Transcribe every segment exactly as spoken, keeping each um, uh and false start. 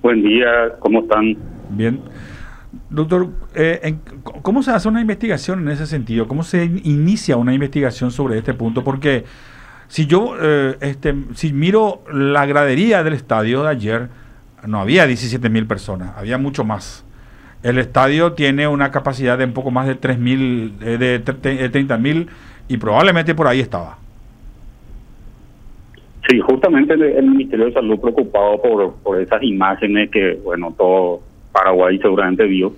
Buen día, ¿cómo están? Bien. Doctor, eh, en- ¿cómo se hace una investigación en ese sentido? ¿Cómo se in- inicia una investigación sobre este punto? Porque si yo eh, este, si miro la gradería del estadio de ayer, no había diecisiete mil personas, había mucho más. El estadio tiene una capacidad de un poco más de tres mil, eh, de treinta mil y probablemente por ahí estaba. Sí, justamente el, el Ministerio de Salud preocupado por, por esas imágenes que, bueno, todo Paraguay seguramente vio.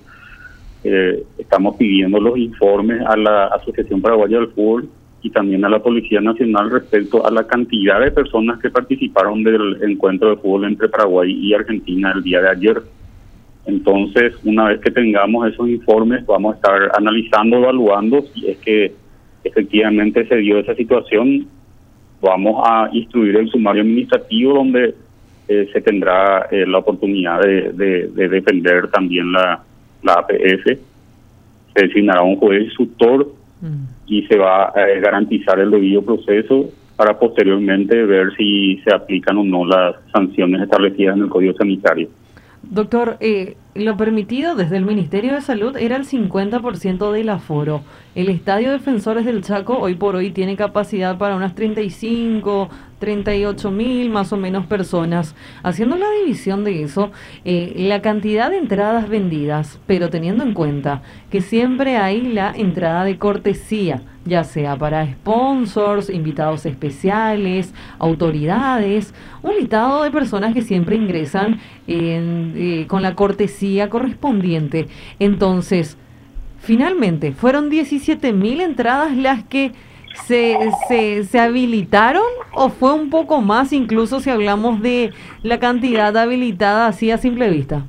Eh, estamos pidiendo los informes a la Asociación Paraguaya del Fútbol y también a la Policía Nacional respecto a la cantidad de personas que participaron del encuentro de fútbol entre Paraguay y Argentina el día de ayer. Entonces, una vez que tengamos esos informes, vamos a estar analizando, evaluando si es que efectivamente se dio esa situación. Vamos a instruir el sumario administrativo donde eh, se tendrá eh, la oportunidad de, de, de defender también la, la A P F. Se designará un juez instructor mm. y se va a eh, garantizar el debido proceso para posteriormente ver si se aplican o no las sanciones establecidas en el Código Sanitario. Doctor, eh, lo permitido desde el Ministerio de Salud era el cincuenta por ciento del aforo. El Estadio Defensores del Chaco hoy por hoy tiene capacidad para unas treinta y cinco, treinta y ocho mil más o menos personas. Haciendo la división de eso, eh, la cantidad de entradas vendidas, pero teniendo en cuenta que siempre hay la entrada de cortesía, ya sea para sponsors, invitados especiales, autoridades, un listado de personas que siempre ingresan en, eh, con la cortesía correspondiente. Entonces, finalmente, ¿fueron diecisiete mil entradas las que se, se, se habilitaron o fue un poco más, incluso si hablamos de la cantidad habilitada así a simple vista?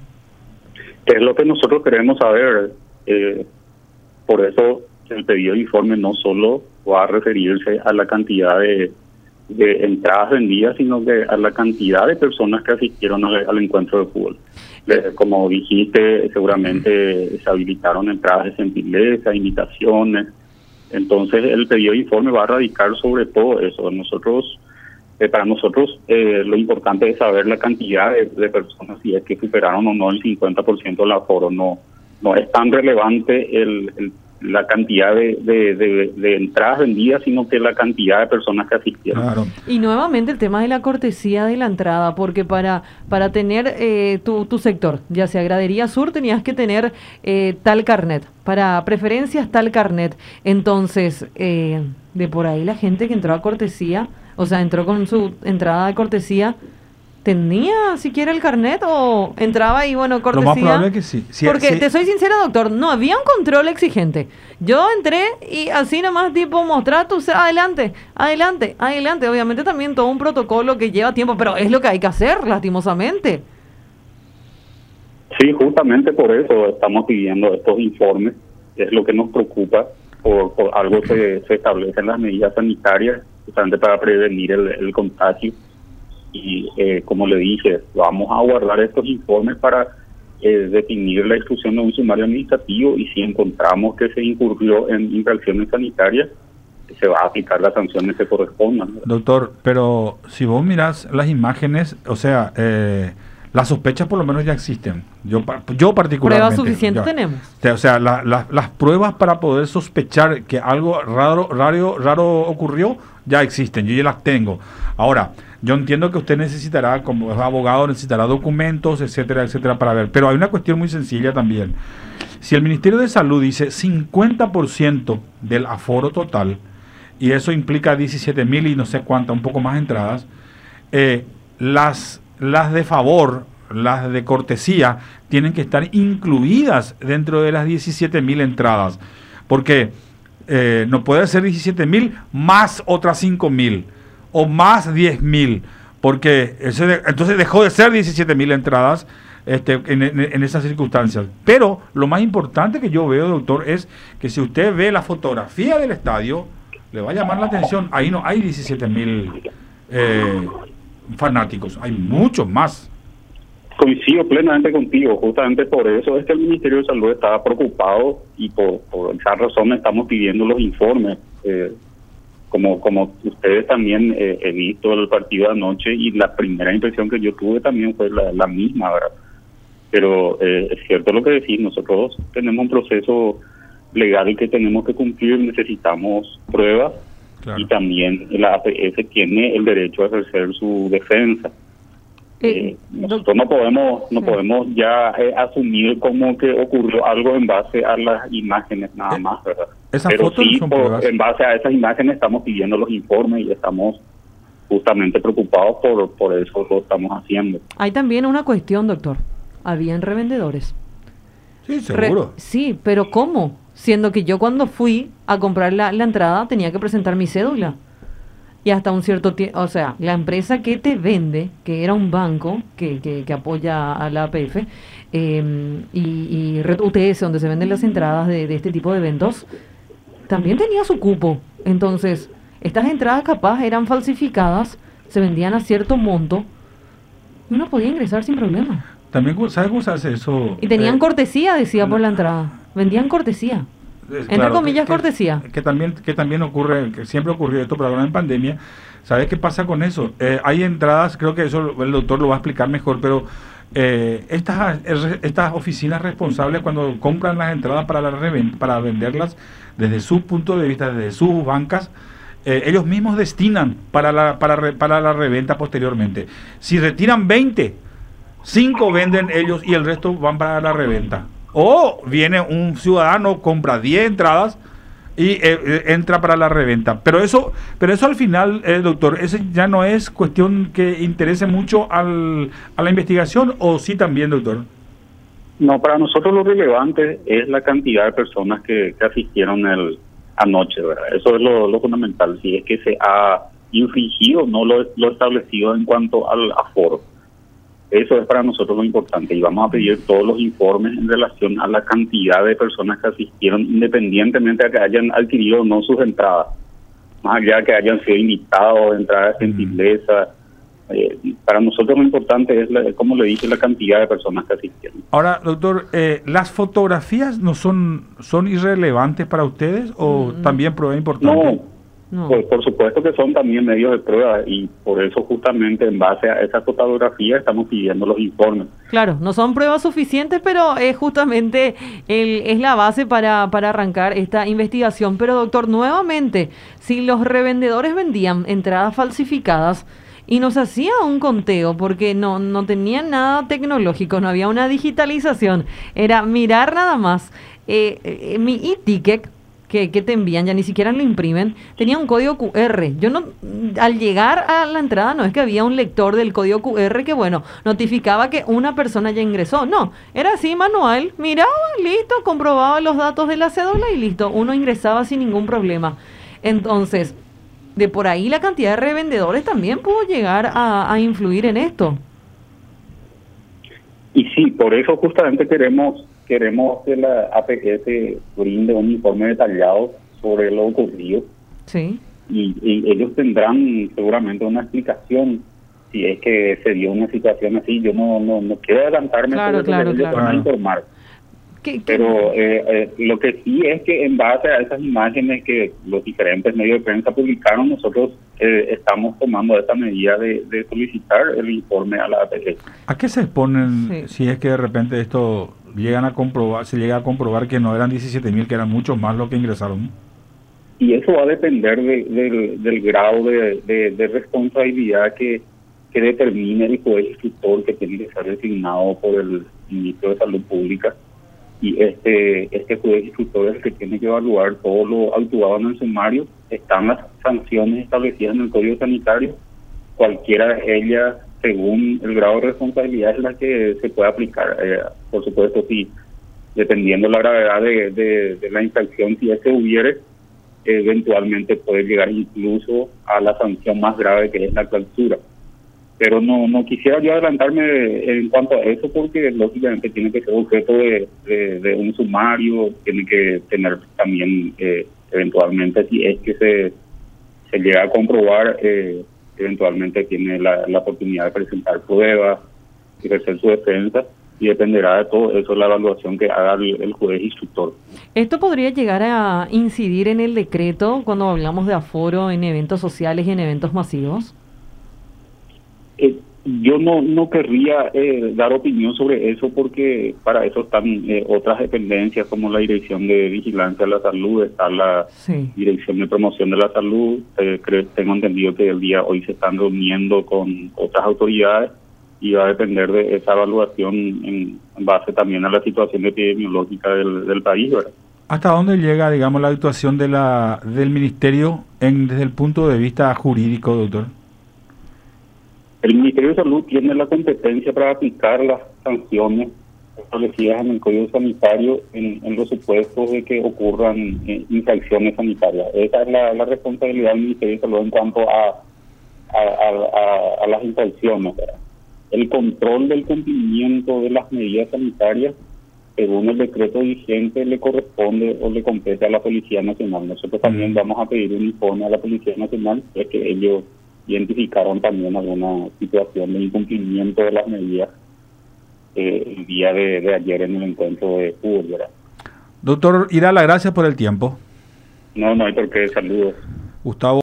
Es lo que nosotros queremos saber. Eh, por eso el pedido de informe no solo va a referirse a la cantidad de, de entradas vendidas, sino que a la cantidad de personas que asistieron al, al encuentro de fútbol. Eh, como dijiste, seguramente se habilitaron entradas de gentileza, invitaciones. Entonces el pedido de informe va a radicar sobre todo eso. Nosotros, eh, para nosotros, eh, lo importante es saber la cantidad de, de personas, si es que superaron o no el cincuenta por ciento del aforo. No, no es tan relevante el, el la cantidad de, de, de, de entradas vendidas, sino que la cantidad de personas que asistieron. Claro. Y nuevamente el tema de la cortesía de la entrada, porque para para tener eh, tu, tu sector, ya sea gradería sur, tenías que tener eh, tal carnet, para preferencias tal carnet. Entonces, eh, de por ahí la gente que entró a cortesía, o sea, entró con su entrada de cortesía, ¿tenía siquiera el carnet o entraba y bueno, cortesía? Lo más probable es que sí. sí Porque sí. te soy sincera, doctor, no había un control exigente. Yo entré y así nomás tipo mostrar tu adelante, adelante, adelante. Obviamente también todo un protocolo que lleva tiempo, pero es lo que hay que hacer, lastimosamente. Sí, justamente por eso estamos pidiendo estos informes. Es lo que nos preocupa. Por, por algo se, se establecen las medidas sanitarias justamente para prevenir el, el contagio. Y eh, como le dije, vamos a guardar estos informes para eh, definir la exclusión de un sumario administrativo y si encontramos que se incurrió en infracciones sanitarias, se va a aplicar las sanciones que correspondan, ¿verdad? Doctor, pero si vos mirás las imágenes, o sea, eh, las sospechas por lo menos ya existen. Yo, yo particularmente. ¿Pruebas suficientes ya, tenemos? O sea, la, la, las pruebas para poder sospechar que algo raro, raro, raro ocurrió ya existen, yo ya las tengo. Ahora, yo entiendo que usted necesitará, como abogado, necesitará documentos, etcétera, etcétera, para ver. Pero hay una cuestión muy sencilla también. Si el Ministerio de Salud dice cincuenta por ciento del aforo total, y eso implica diecisiete mil y no sé cuántas, un poco más entradas, eh, las, las de favor, las de cortesía, tienen que estar incluidas dentro de las diecisiete mil entradas. Porque eh, no puede ser diecisiete mil más otras cinco mil. O más diez mil, porque ese de, entonces dejó de ser diecisiete mil entradas este, en, en, en esas circunstancias. Pero lo más importante que yo veo, doctor, es que si usted ve la fotografía del estadio, le va a llamar la atención. Ahí no hay diecisiete mil eh, fanáticos, hay muchos más. Coincido plenamente contigo, justamente por eso es que el Ministerio de Salud estaba preocupado y por, por esa razón estamos pidiendo los informes. Eh, Como como ustedes también eh, he visto el partido de anoche y la primera impresión que yo tuve también fue la, la misma, ¿verdad? Pero eh, es cierto lo que decís, nosotros tenemos un proceso legal que tenemos que cumplir, necesitamos pruebas, claro. Y también la A P S tiene el derecho a ejercer su defensa. Eh, eh, nosotros no podemos no sí. podemos ya eh, asumir como que ocurrió algo en base a las imágenes nada más, ¿verdad? Pero sí, por, en base a esas imágenes estamos pidiendo los informes y estamos justamente preocupados por, por eso lo estamos haciendo. Hay también una cuestión, doctor. Habían revendedores. Sí, seguro. Re, sí, pero ¿cómo? Siendo que yo cuando fui a comprar la, la entrada tenía que presentar mi cédula. Y hasta un cierto tiempo, o sea, la empresa que te vende, que era un banco que, que, que apoya a la A P F, eh, y, y Red U T S, donde se venden las entradas de, de este tipo de eventos, también tenía su cupo. Entonces, estas entradas capaz eran falsificadas, se vendían a cierto monto, y uno podía ingresar sin problema. También, ¿sabes cómo se hace eso? Y tenían eh, cortesía, decía por la entrada. Vendían cortesía. Entre claro, comillas, que, cortesía. Que, que también que también ocurre, que siempre ocurrió esto, pero ahora en pandemia, ¿sabes qué pasa con eso? Eh, hay entradas, creo que eso el doctor lo va a explicar mejor, pero eh, estas estas oficinas responsables cuando compran las entradas para, la reven, para venderlas desde su punto de vista, desde sus bancas, eh, ellos mismos destinan para la, para, re, para la reventa posteriormente. Si retiran veinte, cinco venden ellos y el resto van para la reventa. O viene un ciudadano, compra diez entradas y eh, entra para la reventa. Pero eso pero eso al final, eh, doctor, ¿eso ya no es cuestión que interese mucho al, a la investigación o sí también, doctor? No, para nosotros lo relevante es la cantidad de personas que, que asistieron el anoche, ¿verdad? Eso es lo, lo fundamental, si es que se ha infringido no lo, lo establecido en cuanto al aforo. Eso es para nosotros lo importante y vamos a pedir todos los informes en relación a la cantidad de personas que asistieron, independientemente de que hayan adquirido o no sus entradas, más allá de que hayan sido invitados, entradas de gentileza. Eh, para nosotros lo importante es, la, como le dije, la cantidad de personas que asistieron. Ahora, doctor, eh, ¿las fotografías no son son irrelevantes para ustedes o mm. también prueba importante? No. No. Pues por supuesto que son también medios de prueba y por eso justamente en base a esa fotografía estamos pidiendo los informes. Claro, no son pruebas suficientes, pero es justamente el, es la base para, para arrancar esta investigación. Pero doctor, nuevamente, si los revendedores vendían entradas falsificadas y nos hacía un conteo porque no, no tenían nada tecnológico, no había una digitalización, era mirar nada más eh, eh, mi e-ticket, Que, que te envían, ya ni siquiera lo imprimen, tenía un código Q R. Yo no, al llegar a la entrada no es que había un lector del código Q R que, bueno, notificaba que una persona ya ingresó. No, era así manual, miraba, listo, comprobaba los datos de la cédula y listo, uno ingresaba sin ningún problema. Entonces, de por ahí la cantidad de revendedores también pudo llegar a, a influir en esto. Y sí, por eso justamente queremos queremos que la A P S brinde un informe detallado sobre lo ocurrido. Sí. Y, y ellos tendrán seguramente una explicación si es que se dio una situación así. Yo no no, no quiero adelantarme, claro, sobre claro, ellos claro. van a informar. ¿Qué, qué? Pero eh, eh, lo que sí es que en base a esas imágenes que los diferentes medios de prensa publicaron, nosotros eh, estamos tomando esta medida de, de solicitar el informe a la A P S. ¿A qué se exponen sí. si es que de repente esto llegan a comprobar, se llega a comprobar que no eran diecisiete mil, que eran muchos más los que ingresaron? Y eso va a depender de, de, del grado de, de, de responsabilidad que, que determine el juez instructor, que tiene que ser designado por el ministro de Salud Pública. Y este este juez instructor es el que tiene que evaluar todo lo actuado en el sumario. Están las sanciones establecidas en el Código Sanitario. Cualquiera de ellas, según el grado de responsabilidad, es la que se puede aplicar. Eh, por supuesto, si dependiendo la gravedad de, de, de la infracción, si ese hubiere, eventualmente puede llegar incluso a la sanción más grave, que es la clausura. Pero no no quisiera yo adelantarme en cuanto a eso, porque lógicamente tiene que ser objeto de, de, de un sumario, tiene que tener también, eh, eventualmente, si es que se, se llega a comprobar, eh, eventualmente tiene la, la oportunidad de presentar pruebas, ejercer su defensa, y dependerá de todo eso la evaluación que haga el, el juez instructor. ¿Esto podría llegar a incidir en el decreto cuando hablamos de aforo en eventos sociales y en eventos masivos? Eh, Yo no no querría eh, dar opinión sobre eso porque para eso están eh, otras dependencias como la Dirección de Vigilancia de la Salud, está la Sí. Dirección de Promoción de la Salud. Eh, creo, tengo entendido que el día hoy se están reuniendo con otras autoridades y va a depender de esa evaluación en, en base también a la situación epidemiológica del, del país, ¿verdad? ¿Hasta dónde llega, digamos, la actuación de la del ministerio en, desde el punto de vista jurídico, doctor? El Ministerio de Salud tiene la competencia para aplicar las sanciones establecidas en el Código Sanitario en, en los supuestos de que ocurran eh, infracciones sanitarias. Esa es la, la responsabilidad del Ministerio de Salud en cuanto a, a, a, a, a las infracciones, ¿verdad? El control del cumplimiento de las medidas sanitarias, según el decreto vigente, le corresponde o le compete a la Policía Nacional. Nosotros también vamos a pedir un informe a la Policía Nacional, ya que ellos identificaron también alguna situación de incumplimiento de las medidas eh, el día de, de ayer en el encuentro de fútbol, ¿verdad? Doctor Irala, gracias por el tiempo. No, no hay por qué. Saludos. Gustavo.